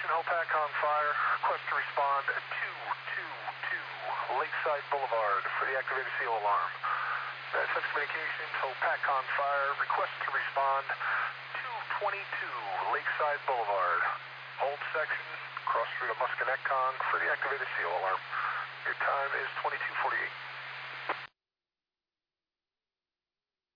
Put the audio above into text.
Hopac on fire. Request to respond 222 Lakeside Boulevard for the activated seal alarm. Such communications, Hopac on fire. Request to respond 222 Lakeside Boulevard. Hold section, cross through to Musconetcong for the activated seal alarm. Your time is 22:48.